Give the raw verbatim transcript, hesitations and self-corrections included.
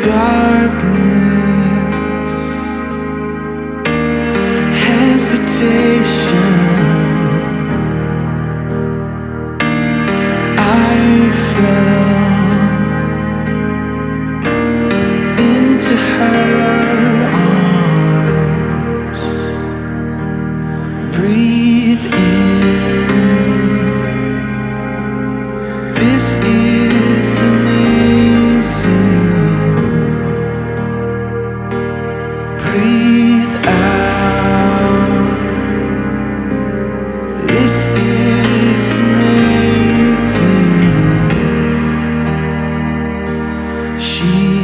darkness, hesitation. I fell into her arms. Breathe in. This is amazing. Breathe out. This is amazing. She